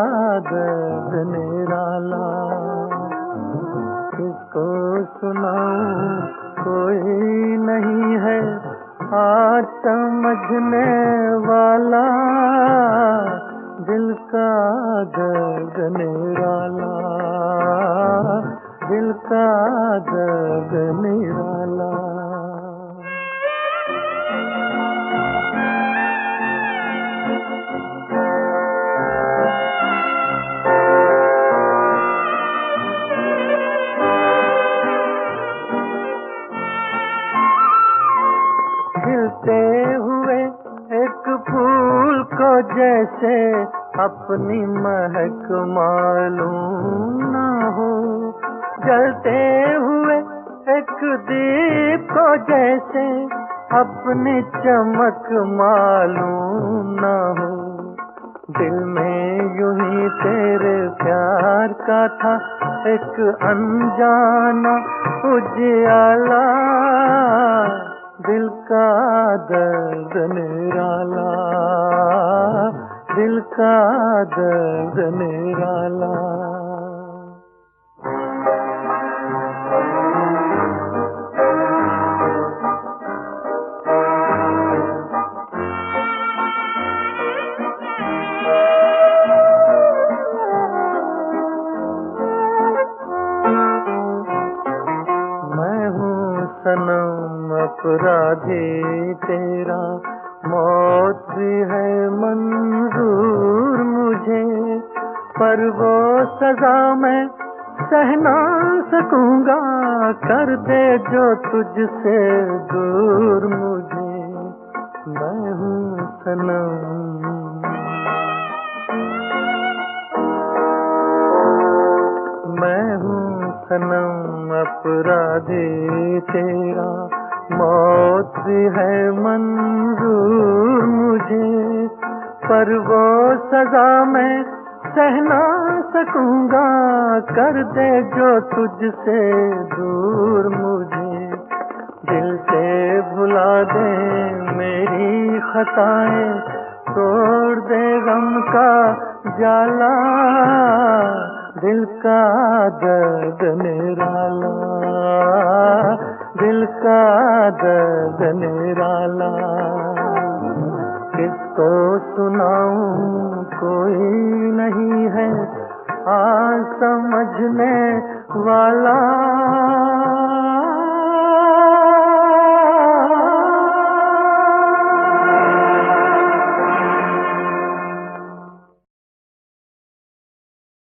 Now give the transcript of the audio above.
दर्द निराला। किसको सुनाऊं कोई नहीं है आज समझने वाला, दिल का दर्द निराला, दिल का दर्द निराला। खिलते हुए एक फूल को जैसे अपनी महक मालूम न हो, जलते हुए एक दीप को जैसे अपनी चमक मालूम न हो। दिल में यूं ही तेरे प्यार का था एक अनजाना उजियाला, दिल का दर्द निराला, दिल का दर्द निराला। मैं हूँ सनम अपराधी तेरा, मौत भी है मंजूर मुझे, पर वो सजा मैं सह ना सकूंगा, कर दे जो तुझसे दूर मुझे। मैं हूँ सनम, मैं हूँ सनम अपराधी तेरा, मौत भी है मंजूर मुझे, पर वो सजा मैं सह ना सकूंगा, कर दे जो तुझसे दूर मुझे। दिल से भुला दे मेरी खताएं, तोड़ दे गम का जाला, दिल का दर्द निराला, दिल का दर्द निराला। किसको सुनाऊं कोई नहीं है आज समझने वाला।